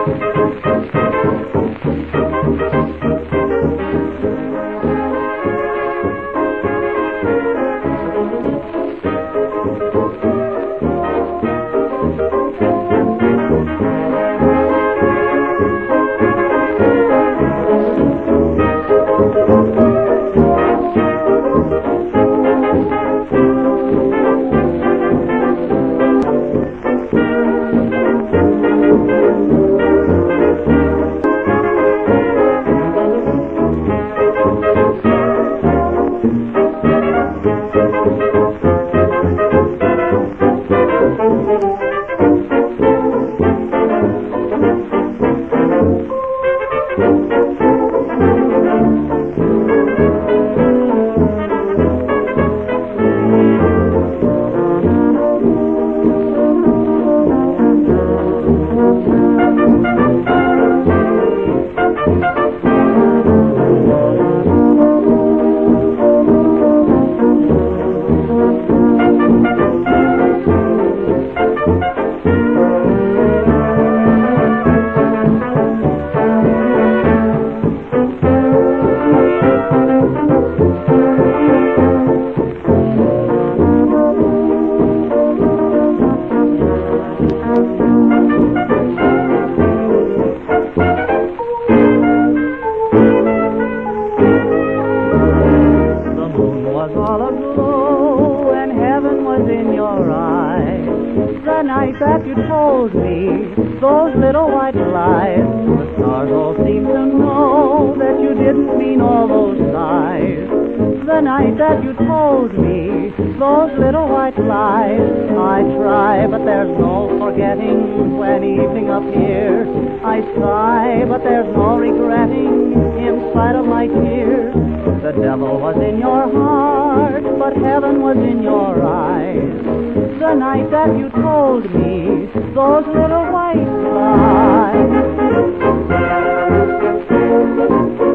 The night that you told me those little white lies, the stars all seemed to know that you didn't mean all those sighs. The night that you told me those little white lies, I try, but there's no forgetting when evening appears. I sigh, but there's no regretting in spite of my tears. The devil was in your heart, but heaven was in your eyes. The night that you told me those little white lies.